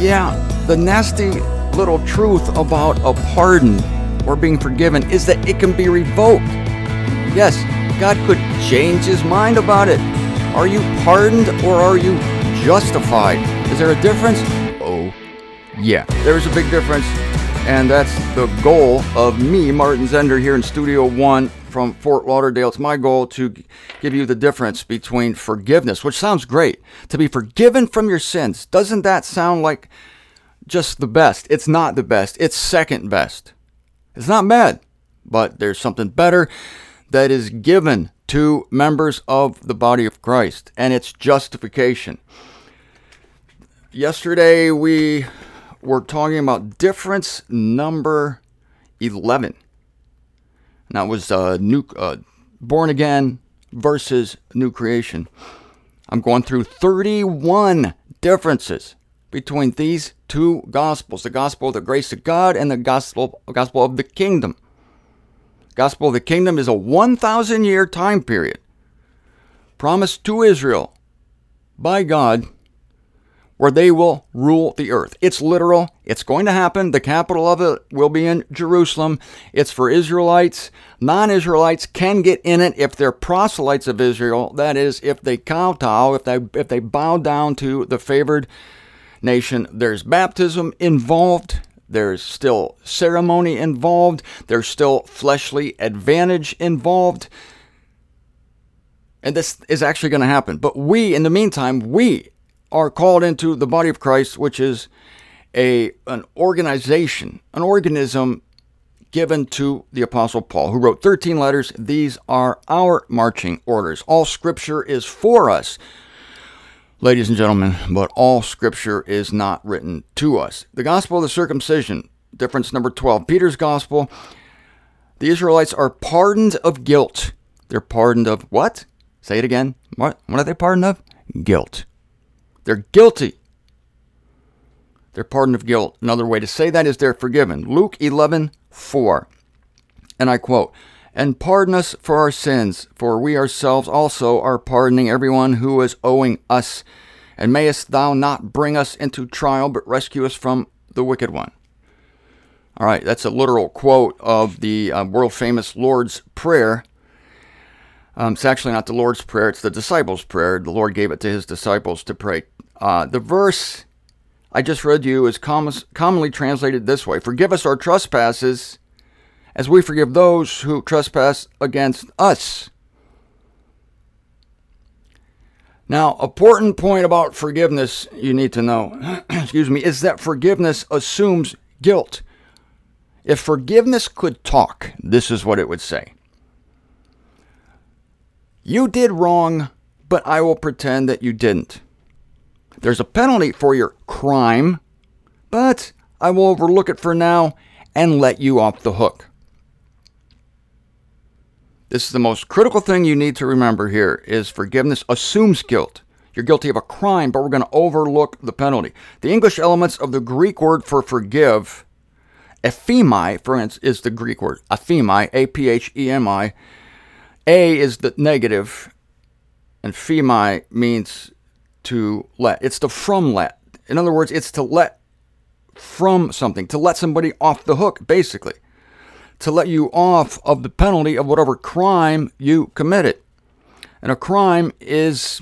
Yeah, the nasty little truth about a pardon or being forgiven is that it can be revoked. Yes, God could change his mind about it. Are you pardoned or are you justified? Is there a difference? Oh, yeah, there's a big difference. And that's the goal of me, Martin Zender, here in Studio One from Fort Lauderdale. It's my goal to give you the difference between forgiveness, which sounds great. To be forgiven from your sins, doesn't that sound like just the best? It's not the best. It's second best. It's not bad, but there's something better that is given to members of the body of Christ, and it's justification. Yesterday, we were talking about difference number 11. And that was born again versus new creation. I'm going through 31 differences between these two gospels, the gospel of the grace of God and the gospel of the kingdom. Gospel of the kingdom is a 1,000-year time period promised to Israel by God, where they will rule the earth. It's literal. It's going to happen. The capital of it will be in Jerusalem. It's for Israelites. Non-Israelites can get in it if they're proselytes of Israel. That is, if they kowtow, if they bow down to the favored nation. There's baptism involved. There's still ceremony involved. There's still fleshly advantage involved. And this is actually going to happen. But we, in the meantime, we are called into the body of Christ, which is an organization, an organism given to the Apostle Paul, who wrote 13 letters. These are our marching orders. All Scripture is for us, ladies and gentlemen, but all Scripture is not written to us. The gospel of the circumcision, difference number 12. Peter's gospel, the Israelites are pardoned of guilt. They're pardoned of what? Say it again. What are they pardoned of? Guilt. They're guilty. They're pardoned of guilt. Another way to say that is they're forgiven. Luke 11:4. And I quote, "And pardon us for our sins, for we ourselves also are pardoning everyone who is owing us. And mayest thou not bring us into trial, but rescue us from the wicked one." All right, that's a literal quote of the world-famous Lord's Prayer. It's actually not the Lord's Prayer, it's the disciples' prayer. The Lord gave it to his disciples to pray. The verse I just read you is commonly translated this way: "Forgive us our trespasses as we forgive those who trespass against us." Now, an important point about forgiveness you need to know, is that forgiveness assumes guilt. If forgiveness could talk, this is what it would say: "You did wrong, but I will pretend that you didn't. There's a penalty for your crime, but I will overlook it for now and let you off the hook." This is the most critical thing you need to remember here, is forgiveness assumes guilt. You're guilty of a crime, but we're going to overlook the penalty. The English elements of the Greek word for forgive, ephemi, for instance, is the Greek word. Ephemi, A-P-H-E-M-I. A is the negative, and phemi means to let. It's the from let. In other words, it's to let from something, to let somebody off the hook, basically. To let you off of the penalty of whatever crime you committed. And a crime is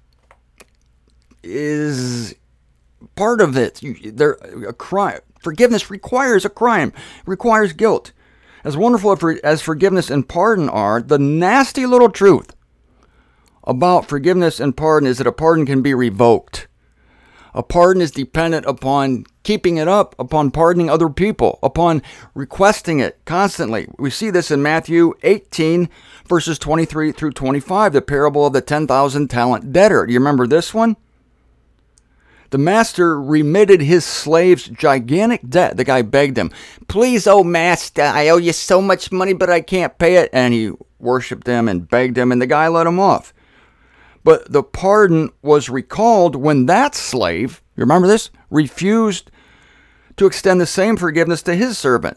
part of it. A crime. Forgiveness requires a crime, requires guilt. As wonderful as forgiveness and pardon are, the nasty little truth about forgiveness and pardon is that a pardon can be revoked. A pardon is dependent upon keeping it up, upon pardoning other people, upon requesting it constantly. We see this in Matthew 18, verses 23 through 25, the parable of the 10,000 talent debtor. Do you remember this one? The master remitted his slave's gigantic debt. The guy begged him, "Please, oh master, I owe you so much money, but I can't pay it." And he worshiped him and begged him, and the guy let him off. But the pardon was recalled when that slave, you remember this, refused to extend the same forgiveness to his servant.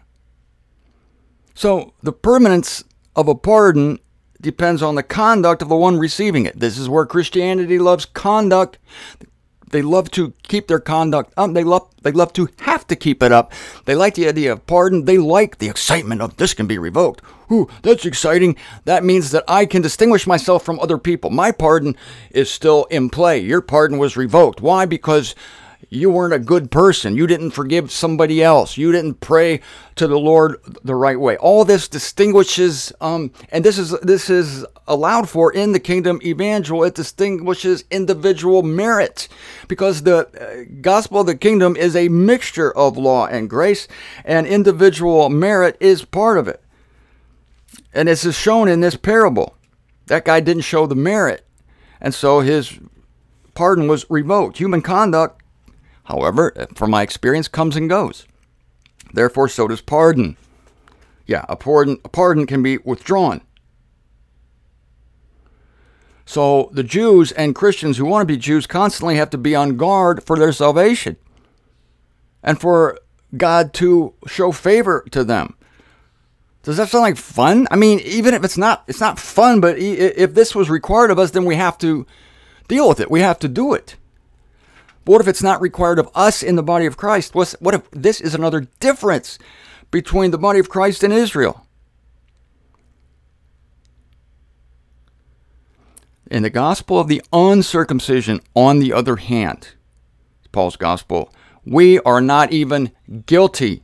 So the permanence of a pardon depends on the conduct of the one receiving it. This is where Christianity loves conduct. They love to keep their conduct up. They love to have to keep it up. They like the idea of pardon. They like the excitement of this can be revoked. Ooh, that's exciting. That means that I can distinguish myself from other people. My pardon is still in play. Your pardon was revoked. Why? Because you weren't a good person. You didn't forgive somebody else. You didn't pray to the Lord the right way. All this distinguishes, and this is allowed for in the kingdom evangel. It distinguishes individual merit, because the gospel of the kingdom is a mixture of law and grace, and individual merit is part of it. And this is shown in this parable. That guy didn't show the merit, and so his pardon was revoked. Human conduct, however, from my experience, comes and goes. Therefore, so does pardon. Yeah, a pardon can be withdrawn. So the Jews and Christians who want to be Jews constantly have to be on guard for their salvation and for God to show favor to them. Does that sound like fun? I mean, even if it's not fun, but if this was required of us, then we have to deal with it. We have to do it. But what if it's not required of us in the body of Christ? What if this is another difference between the body of Christ and Israel? In the gospel of the uncircumcision, on the other hand, Paul's gospel, we are not even guilty.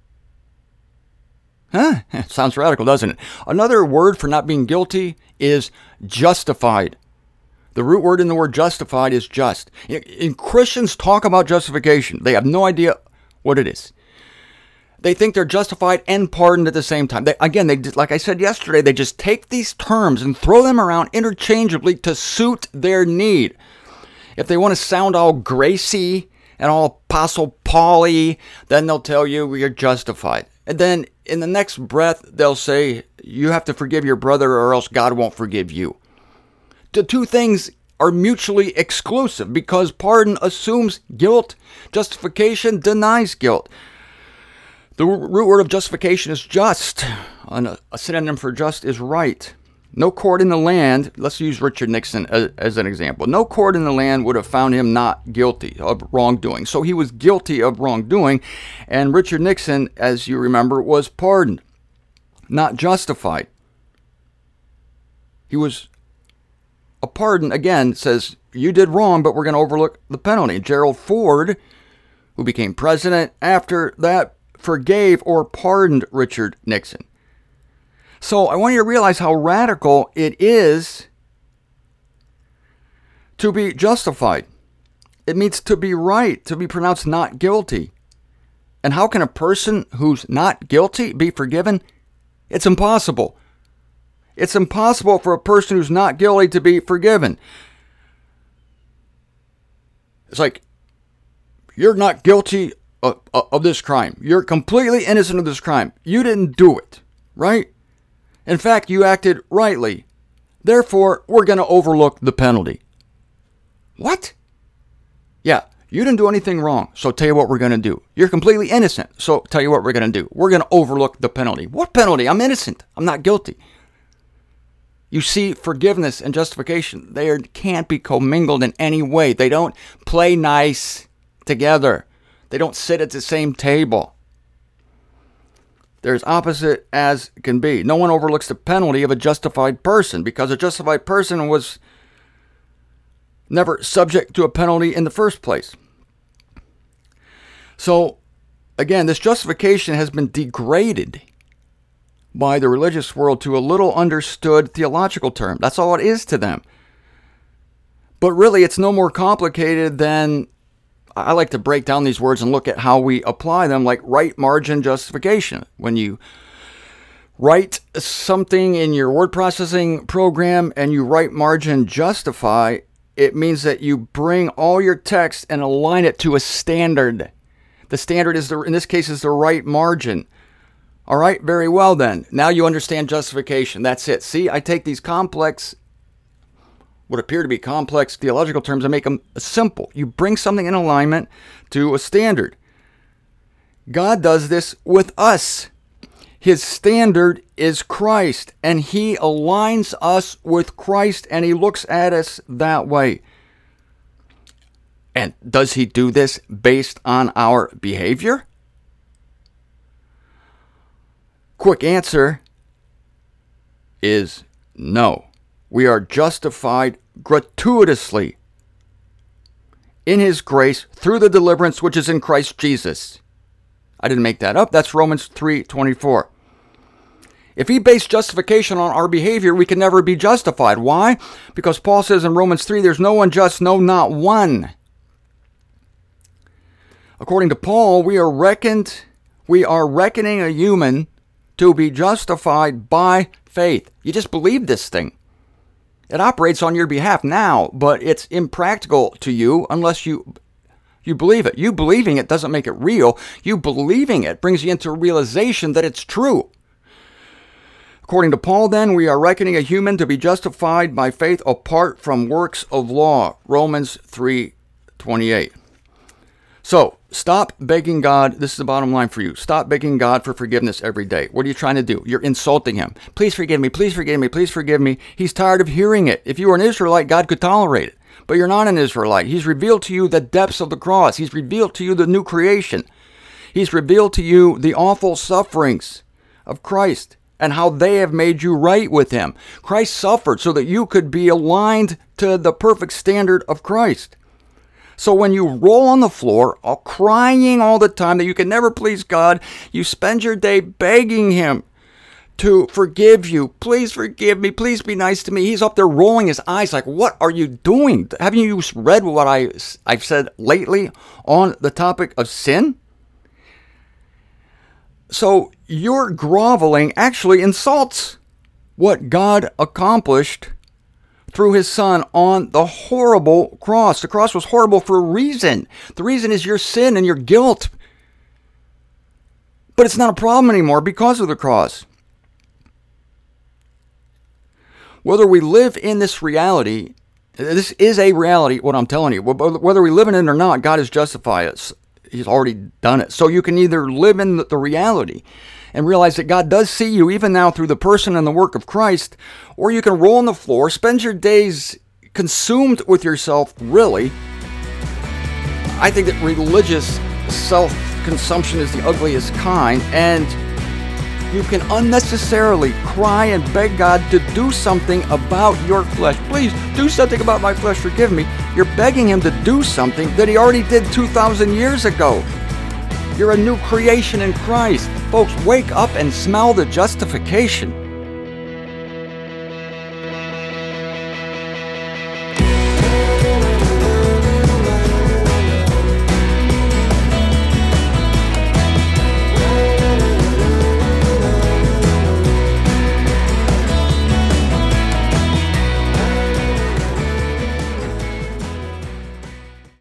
Huh? Sounds radical, doesn't it? Another word for not being guilty is justified. The root word in the word justified is just. In Christians talk about justification, they have no idea what it is. They think they're justified and pardoned at the same time. They, like I said yesterday, they just take these terms and throw them around interchangeably to suit their need. If they want to sound all gracie and all Apostle Paul-y, then they'll tell you you're justified. And then in the next breath, they'll say, you have to forgive your brother or else God won't forgive you. The two things are mutually exclusive because pardon assumes guilt. Justification denies guilt. The root word of justification is just. A synonym for just is right. No court in the land, let's use Richard Nixon as an example. No court in the land would have found him not guilty of wrongdoing. So he was guilty of wrongdoing, and Richard Nixon, as you remember, was pardoned, not justified. He was, a pardon, again, says, you did wrong, but we're going to overlook the penalty. Gerald Ford, who became president after that, forgave or pardoned Richard Nixon. So I want you to realize how radical it is to be justified. It means to be right, to be pronounced not guilty. And how can a person who's not guilty be forgiven? It's impossible. It's impossible for a person who's not guilty to be forgiven. It's like, you're not guilty of this crime. You're completely innocent of this crime. You didn't do it, right? In fact, you acted rightly. Therefore, we're going to overlook the penalty. What? Yeah, you didn't do anything wrong, so tell you what we're going to do. You're completely innocent, so tell you what we're going to do. We're going to overlook the penalty. What penalty? I'm innocent. I'm not guilty. You see, forgiveness and justification, they can't be commingled in any way. They don't play nice together. They don't sit at the same table. They're as opposite as can be. No one overlooks the penalty of a justified person because a justified person was never subject to a penalty in the first place. So, again, this justification has been degraded by the religious world to a little understood theological term. That's all it is to them. But really, it's no more complicated than, I like to break down these words and look at how we apply them, like right margin justification. When you write something in your word processing program and you right margin justify, it means that you bring all your text and align it to a standard. The standard is, in this case, is the right margin. All right, very well then. Now you understand justification. That's it. See, I take these complex, what appear to be complex theological terms, and make them simple. You bring something in alignment to a standard. God does this with us. His standard is Christ, and He aligns us with Christ, and He looks at us that way. And does he do this based on our behavior? Quick answer is no. We are justified gratuitously in his grace through the deliverance which is in Christ Jesus. I didn't make that up. That's Romans 3:24. If he based justification on our behavior, we can never be justified. Why? Because Paul says in Romans 3, there's no one just, no, not one. According to Paul, we are reckoning a human to be justified by faith. You just believe this thing. It operates on your behalf now, but it's impractical to you unless you believe it. You believing it doesn't make it real. You believing it brings you into realization that it's true. According to Paul, then, we are reckoning a human to be justified by faith apart from works of law. Romans 3:28. So, stop begging God. This is the bottom line for you. Stop begging God for forgiveness every day. What are you trying to do? You're insulting him. Please forgive me. Please forgive me. Please forgive me. He's tired of hearing it. If you were an Israelite, God could tolerate it. But you're not an Israelite. He's revealed to you the depths of the cross. He's revealed to you the new creation. He's revealed to you the awful sufferings of Christ and how they have made you right with him. Christ suffered so that you could be aligned to the perfect standard of Christ. So when you roll on the floor, all crying all the time that you can never please God, you spend your day begging him to forgive you. Please forgive me. Please be nice to me. He's up there rolling his eyes like, what are you doing? Haven't you read what I've said lately on the topic of sin? So your groveling actually insults what God accomplished through his son on the horrible cross. The cross was horrible for a reason. The reason is your sin and your guilt. But it's not a problem anymore because of the cross. Whether we live in this reality, this is a reality, what I'm telling you. Whether we live in it or not, God has justified us. He's already done it. So you can either live in the reality and realize that God does see you even now through the person and the work of Christ, or you can roll on the floor, spend your days consumed with yourself, really. I think that religious self-consumption is the ugliest kind, and you can unnecessarily cry and beg God to do something about your flesh. Please, do something about my flesh, forgive me. You're begging him to do something that he already did 2,000 years ago. You're a new creation in Christ. Folks, wake up and smell the justification.